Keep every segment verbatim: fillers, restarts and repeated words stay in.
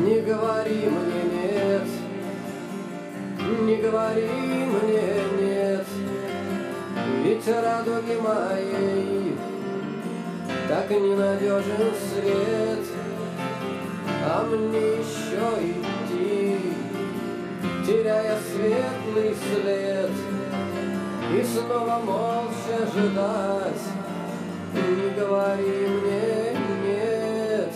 Не говори мне нет, не говори мне нет, ведь радуги моей так ненадежен свет, а мне еще идти, теряя светлый след, и снова молча ждать. Не говори мне нет.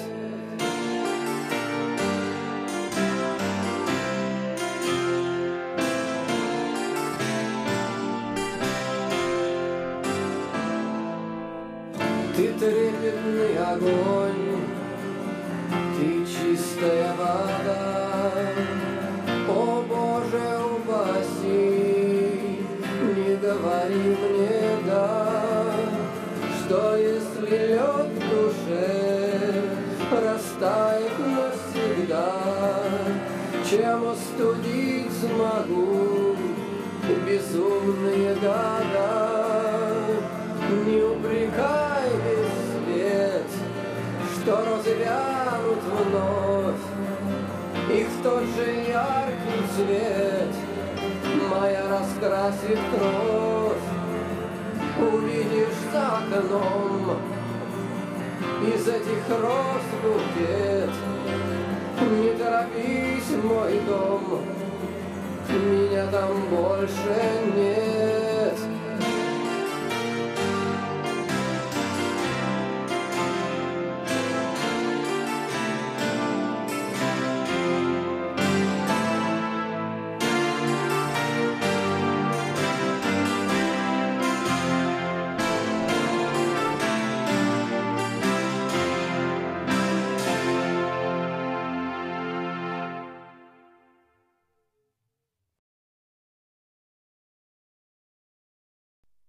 Ты трепетный огонь, ты чистая вода, о Боже, упаси, не говори мне да, что если лед в душе растает навсегда, чем остудить смогу безумные года. Не упрекай весь свет, что розы вянут вновь, их в тот же яркий цвет моя раскрасит кровь. Увидишь за окном из этих роз букет. Не торопись, мой дом, меня там больше нет.